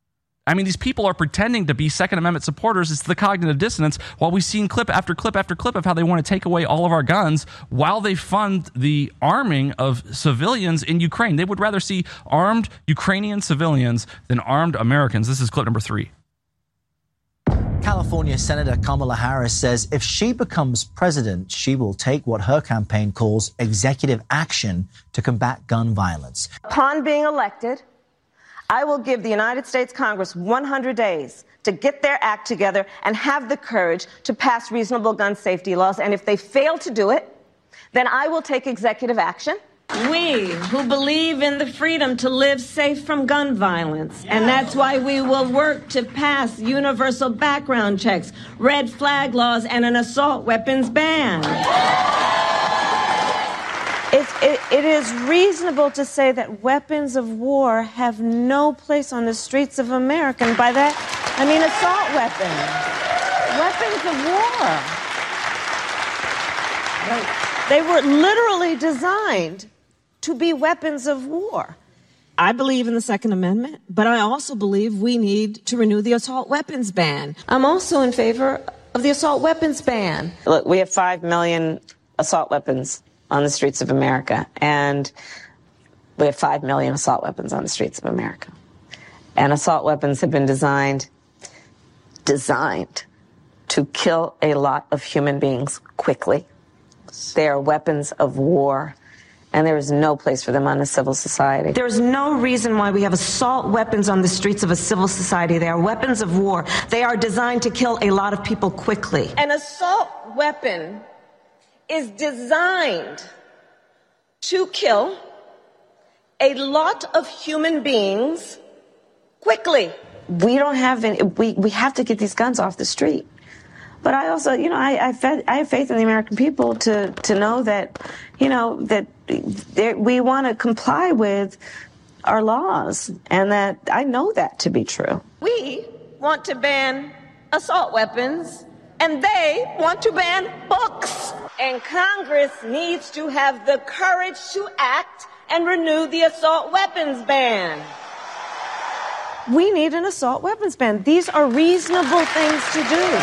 B: I mean, these people are pretending to be Second Amendment supporters. It's the cognitive dissonance, while we've seen clip after clip after clip of how they want to take away all of our guns while they fund the arming of civilians in Ukraine. They would rather see armed Ukrainian civilians than armed Americans. This is clip number three.
K: California Senator Kamala Harris says if she becomes president, she will take what her campaign calls executive action to combat gun violence.
L: Upon being elected, I will give the United States Congress one hundred days to get their act together and have the courage to pass reasonable gun safety laws. And if they fail to do it, then I will take executive action.
M: We who believe in the freedom to live safe from gun violence, and that's why we will work to pass universal background checks, red flag laws, and an assault weapons ban.
L: It's, it, it is reasonable to say that weapons of war have no place on the streets of America. And by that, I mean assault weapons. Weapons of war. Right. They were literally designed to be weapons of war.
M: I believe in the Second Amendment, but I also believe we need to renew the assault weapons ban.
L: I'm also in favor of the assault weapons ban.
N: Look, we have five million assault weapons on the streets of America, and we have five million assault weapons on the streets of America. And assault weapons have been designed, designed to kill a lot of human beings quickly. They are weapons of war, and there is no place for them on a civil society.
L: There is no reason why we have assault weapons on the streets of a civil society. They are weapons of war. They are designed to kill a lot of people quickly.
M: An assault weapon is designed to kill a lot of human beings quickly.
N: We don't have any, we, we have to get these guns off the street. But I also, you know, I, I, fed, I have faith in the American people to, to know that, you know, that we want to comply with our laws, and that I know that to be true.
M: We want to ban assault weapons, and they want to ban books. And Congress needs to have the courage to act and renew the assault weapons ban.
L: We need an assault weapons ban. These are reasonable things to do.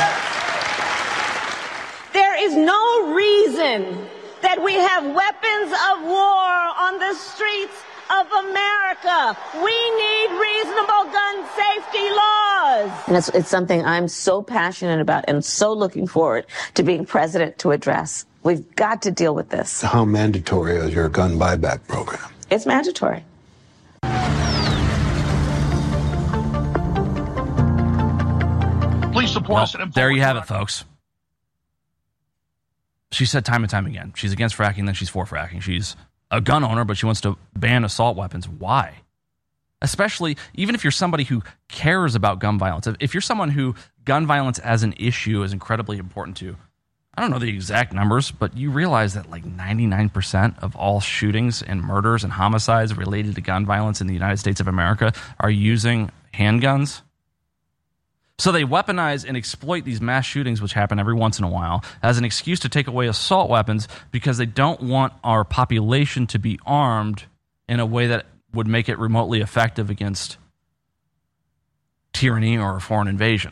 M: There is no reason that we have weapons of war on the streets of America. We need reasonable gun safety laws.
N: And it's, it's something I'm so passionate about and so looking forward to being president to address. We've got to deal with this.
O: How mandatory is your gun buyback program?
N: It's mandatory.
F: Please support
B: well,
F: us.
B: There you have it, folks. She said time and time again, she's against fracking, then she's for fracking. She's a gun owner, but she wants to ban assault weapons. Why? Especially, even if you're somebody who cares about gun violence. If you're someone who gun violence as an issue is incredibly important to, I don't know the exact numbers, but you realize that like ninety-nine percent of all shootings and murders and homicides related to gun violence in the United States of America are using handguns. So they weaponize and exploit these mass shootings, which happen every once in a while, as an excuse to take away assault weapons because they don't want our population to be armed in a way that would make it remotely effective against tyranny or a foreign invasion.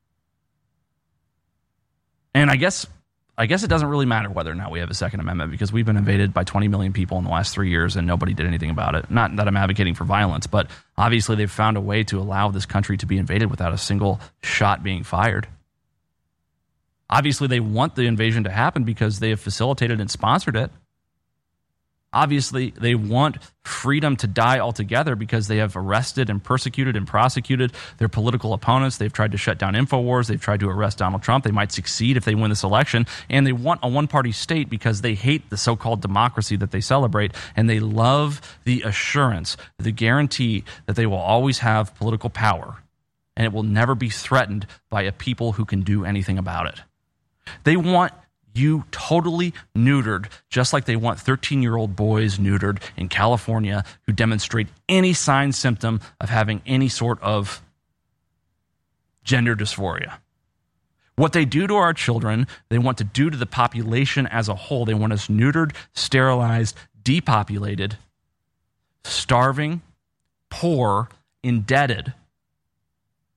B: And I guess I guess it doesn't really matter whether or not we have a Second Amendment, because we've been invaded by twenty million people in the last three years and nobody did anything about it. Not that I'm advocating for violence, but obviously they've found a way to allow this country to be invaded without a single shot being fired. Obviously they want the invasion to happen because they have facilitated and sponsored it. Obviously, they want freedom to die altogether because they have arrested and persecuted and prosecuted their political opponents. They've tried to shut down InfoWars. They've tried to arrest Donald Trump. They might succeed if they win this election. And they want a one-party state because they hate the so-called democracy that they celebrate, and they love the assurance, the guarantee that they will always have political power, and it will never be threatened by a people who can do anything about it. They want you totally neutered, just like they want thirteen-year-old boys neutered in California who demonstrate any sign, symptom of having any sort of gender dysphoria. What they do to our children, they want to do to the population as a whole. They want us neutered, sterilized, depopulated, starving, poor, indebted,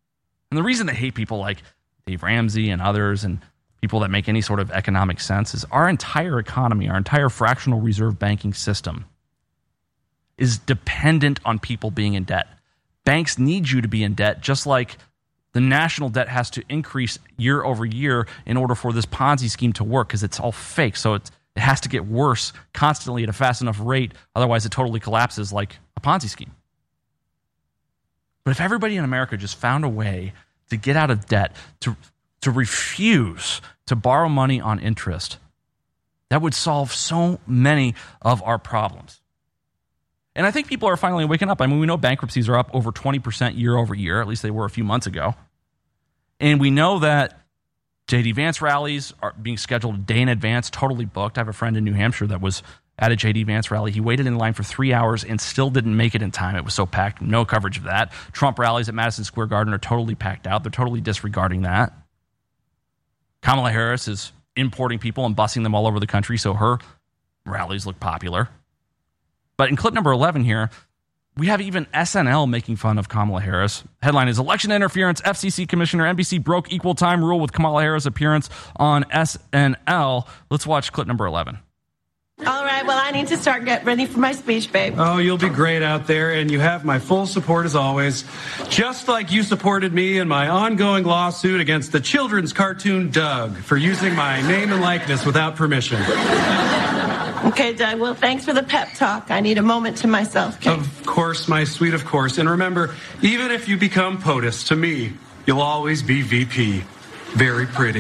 B: And the reason they hate people like Dave Ramsey and others and people that make any sort of economic sense is our entire economy, our entire fractional reserve banking system is dependent on people being in debt. Banks need you to be in debt, just like the national debt has to increase year over year in order for this Ponzi scheme to work, because it's all fake. So it's, it has to get worse constantly at a fast enough rate. Otherwise, it totally collapses like a Ponzi scheme. But if everybody in America just found a way to get out of debt, to to refuse to borrow money on interest, that would solve so many of our problems. And I think people are finally waking up. I mean, we know bankruptcies are up over twenty percent year over year. At least they were a few months ago. And we know that J D Vance rallies are being scheduled a day in advance, totally booked. I have a friend in New Hampshire that was at a J D Vance rally. He waited in line for three hours and still didn't make it in time. It was so packed. No coverage of that. Trump rallies at Madison Square Garden are totally packed out. They're totally disregarding that. Kamala Harris is importing people and busing them all over the country, so her rallies look popular. But in clip number eleven here, we have even S N L making fun of Kamala Harris. Headline is Election Interference, F C C Commissioner, N B C broke equal time rule with Kamala Harris appearance on S N L. Let's watch clip number eleven.
P: All right, well, I need to start getting ready for my speech, babe.
Q: Oh, you'll be great out there, and you have my full support as always. Just like you supported me in my ongoing lawsuit against the children's cartoon Doug for using my name and likeness without permission.
P: Okay, Doug, well, thanks for the pep talk. I need a moment to myself, okay?
Q: Of course, my sweet, of course. And remember, even if you become POTUS, to me, you'll always be V P. Very pretty.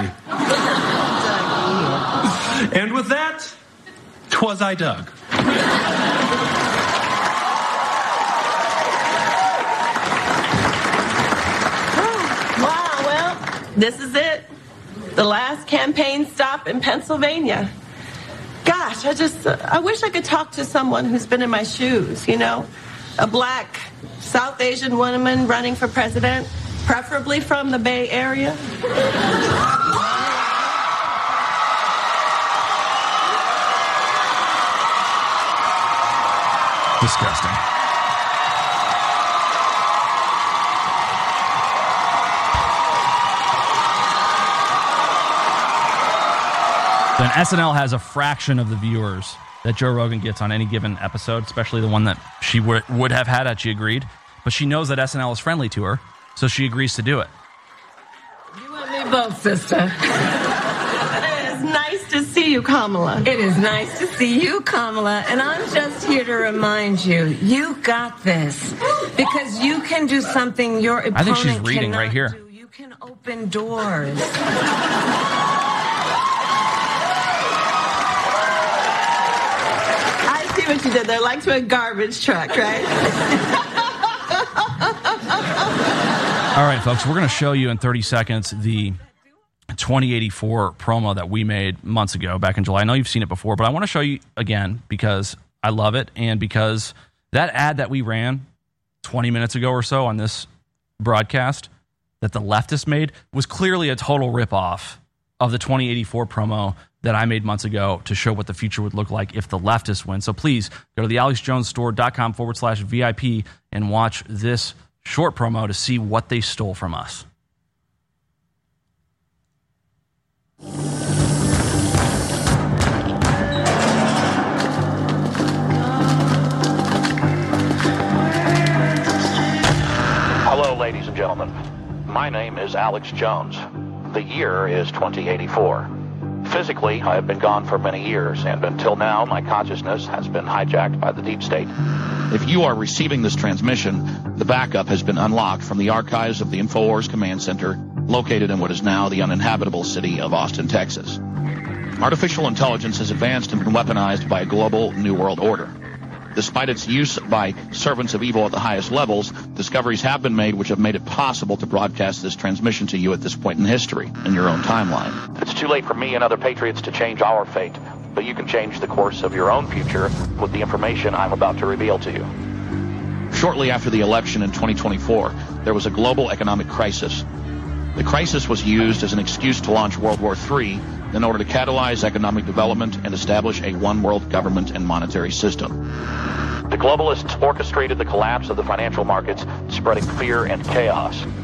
Q: And with that, 'twas I, Doug.
P: Wow, well, this is it. The last campaign stop in Pennsylvania. Gosh, I just, uh, I wish I could talk to someone who's been in my shoes, you know? A black South Asian woman running for president, preferably from the Bay Area.
B: Disgusting. Then S N L has a fraction of the viewers that Joe Rogan gets on any given episode, especially the one that she would would have had had she agreed. But she knows that S N L is friendly to her, so she agrees to do it.
P: You and me both, sister. It is nice to see you, Kamala.
R: It is nice to see you, Kamala. And I'm just here to remind you, you got this. Because you can do something your opponent
B: I think she's reading right here.
R: Do. You can open doors.
P: See what you did there, like to a garbage truck, right?
B: All right, folks, we're going to show you in thirty seconds the twenty eighty-four promo that we made months ago, back in July. I know you've seen it before, but I want to show you again because I love it and because that ad that we ran twenty minutes ago or so on this broadcast that the leftists made was clearly a total ripoff of the twenty eighty-four promo that I made months ago to show what the future would look like if the leftists win. So please go to the alex jones store dot com forward slash V I P and watch this short promo to see what they stole from us.
S: Hello, ladies and gentlemen. My name is Alex Jones. The year is twenty eighty-four. Physically, I have been gone for many years, and until now, my consciousness has been hijacked by the deep state. If you are receiving this transmission, the backup has been unlocked from the archives of the InfoWars Command Center, located in what is now the uninhabitable city of Austin, Texas. Artificial intelligence has advanced and been weaponized by a global New World Order. Despite its use by servants of evil at the highest levels, discoveries have been made which have made it possible to broadcast this transmission to you at this point in history, in your own timeline. It's too late for me and other patriots to change our fate, but you can change the course of your own future with the information I'm about to reveal to you. Shortly after the election in twenty twenty-four, there was a global economic crisis. The crisis was used as an excuse to launch World War Three in order to catalyze economic development and establish a one-world government and monetary system. The globalists orchestrated the collapse of the financial markets, spreading fear and chaos.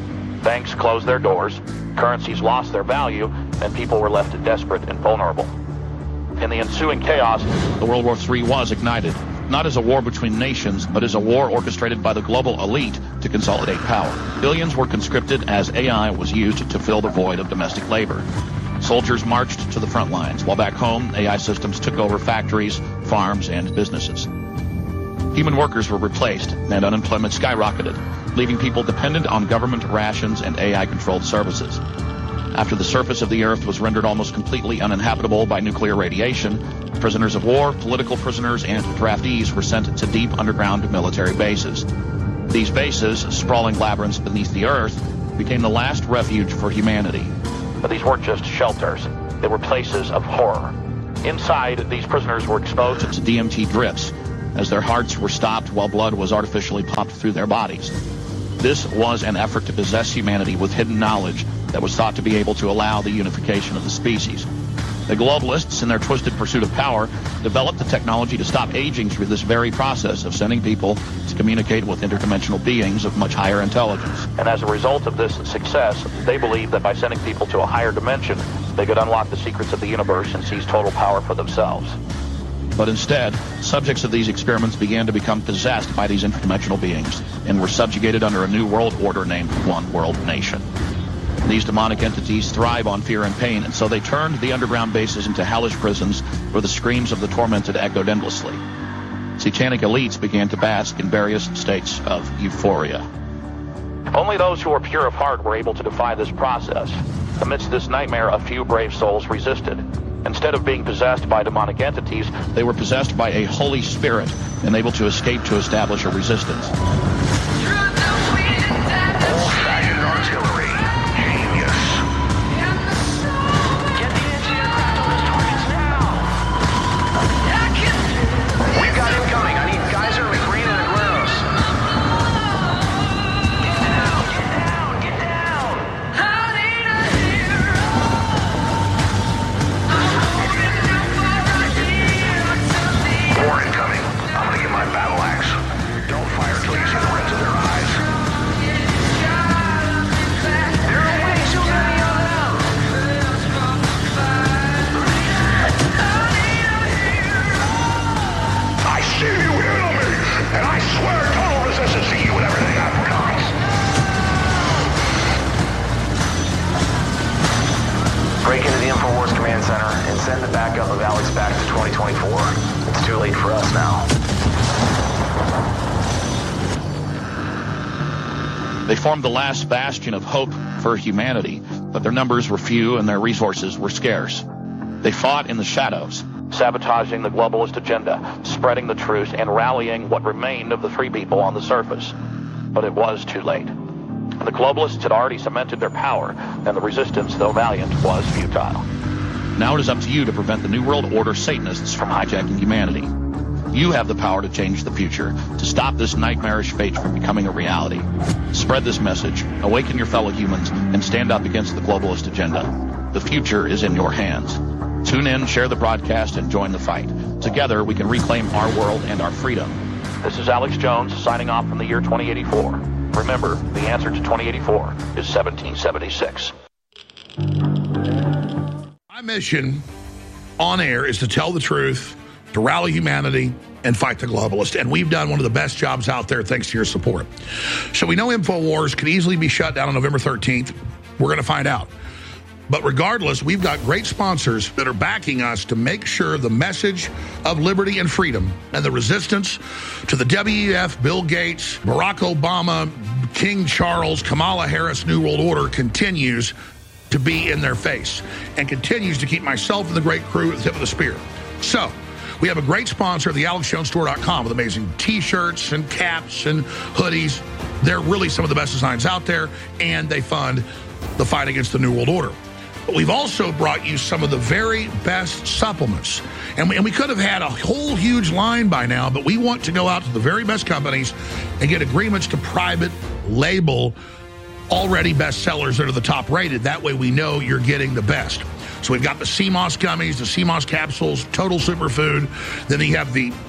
S: Banks closed their doors, currencies lost their value, and people were left desperate and vulnerable. In the ensuing chaos, the World War Three was ignited, not as a war between nations, but as a war orchestrated by the global elite to consolidate power. Billions were conscripted as A I was used to fill the void of domestic labor. Soldiers marched to the front lines, while back home, A I systems took over factories, farms, and businesses. Human workers were replaced, and unemployment skyrocketed, leaving people dependent on government rations and A I-controlled services. After the surface of the Earth was rendered almost completely uninhabitable by nuclear radiation, prisoners of war, political prisoners, and draftees were sent to deep underground military bases. These bases, sprawling labyrinths beneath the Earth, became the last refuge for humanity. But these weren't just shelters. They were places of horror. Inside, these prisoners were exposed to D M T drips, as their hearts were stopped while blood was artificially pumped through their bodies. This was an effort to possess humanity with hidden knowledge that was thought to be able to allow the unification of the species. The globalists, in their twisted pursuit of power, developed the technology to stop aging through this very process of sending people to communicate with interdimensional beings of much higher intelligence. And as a result of this success, they believed that by sending people to a higher dimension, they could unlock the secrets of the universe and seize total power for themselves. But instead, subjects of these experiments began to become possessed by these interdimensional beings and were subjugated under a new world order named One World Nation. These demonic entities thrive on fear and pain, and so they turned the underground bases into hellish prisons where the screams of the tormented echoed endlessly. Satanic elites began to bask in various states of euphoria. Only those who were pure of heart were able to defy this process. Amidst this nightmare, a few brave souls resisted. Instead of being possessed by demonic entities, they were possessed by a Holy Spirit and able to escape to establish a resistance.
F: Old-fashioned artillery. Genius.
J: Get the anti-aircraft on those targets now!
T: We've got incoming. I need Geyser, McGreen, and Agueros.
J: Get down! Get down! Get down! I need a hero!
T: More incoming. I'm gonna get my battle axe. Don't fire till you see the reds of their eyes.
J: There are way too many of them!
T: I see you hear me, and I swear total resistance to you and everything I promise.
U: Break into the InfoWars Command Center and send the backup of Alex back to twenty twenty-four. It's too late for us now.
S: They formed the last bastion of hope for humanity, but their numbers were few and their resources were scarce. They fought in the shadows, sabotaging the globalist agenda, spreading the truth, and rallying what remained of the free people on the surface. But it was too late. The globalists had already cemented their power, and the resistance, though valiant, was futile. Now it is up to you to prevent the New World Order Satanists from hijacking humanity. You have the power to change the future, to stop this nightmarish fate from becoming a reality. Spread this message, awaken your fellow humans, and stand up against the globalist agenda. The future is in your hands. Tune in, share the broadcast, and join the fight. Together, we can reclaim our world and our freedom. This is Alex Jones, signing off from the year twenty eighty-four. Remember, the answer to twenty eighty-four is seventeen seventy-six.
F: My mission on air is to tell the truth, to rally humanity, and fight the globalists. And we've done one of the best jobs out there thanks to your support. So we know InfoWars could easily be shut down on November thirteenth. We're going to find out. But regardless, we've got great sponsors that are backing us to make sure the message of liberty and freedom and the resistance to the W E F, Bill Gates, Barack Obama, King Charles, Kamala Harris, New World Order continues to be in their face and continues to keep myself and the great crew at the tip of the spear. So we have a great sponsor, the alex jones store dot com, with amazing T-shirts and caps and hoodies. They're really some of the best designs out there, and they fund the fight against the New World Order. But we've also brought you some of the very best supplements. And we, and we could have had a whole huge line by now, but we want to go out to the very best companies and get agreements to private label already bestsellers that are the top rated. That way we know you're getting the best. So we've got the C M O S gummies, the C M O S capsules, Total Superfood. Then you have the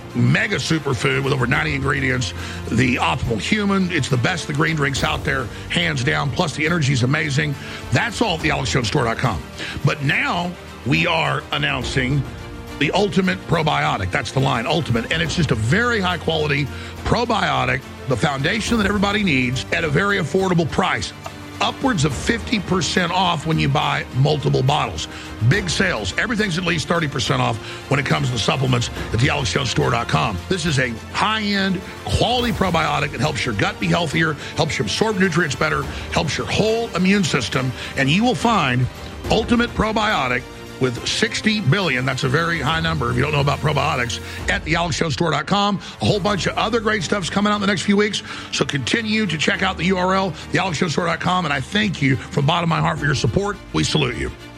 F: mega superfood with over ninety ingredients, the Optimal Human. It's the best of the green drinks out there, hands down. Plus, the energy is amazing. That's all at the alex jones store dot com. But now we are announcing the Ultimate Probiotic. That's the line, Ultimate. And it's just a very high-quality probiotic, the foundation that everybody needs at a very affordable price. Upwards of fifty percent off when you buy multiple bottles. Big sales. Everything's at least thirty percent off when it comes to the supplements at the alex jones store dot com. This is a high-end, quality probiotic that helps your gut be healthier, helps you absorb nutrients better, helps your whole immune system, and you will find Ultimate Probiotic with sixty billion, that's a very high number if you don't know about probiotics, at the alex jones store dot com. A whole bunch of other great stuff's coming out in the next few weeks, so continue to check out the U R L, the alex jones store dot com, and I thank you from the bottom of my heart for your support. We salute you.